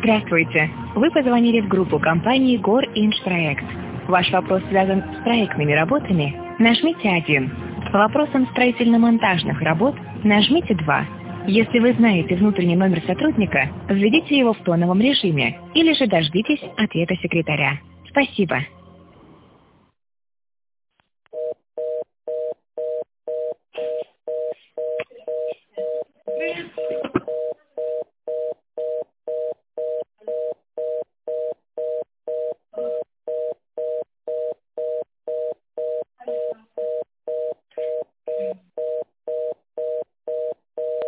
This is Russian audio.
Здравствуйте. Вы позвонили в группу компании Горинжпроект. Ваш вопрос связан с проектными работами? Нажмите 1. По вопросам строительно-монтажных работ нажмите 2. Если вы знаете внутренний номер сотрудника, введите его в тоновом режиме или же дождитесь ответа секретаря. Спасибо.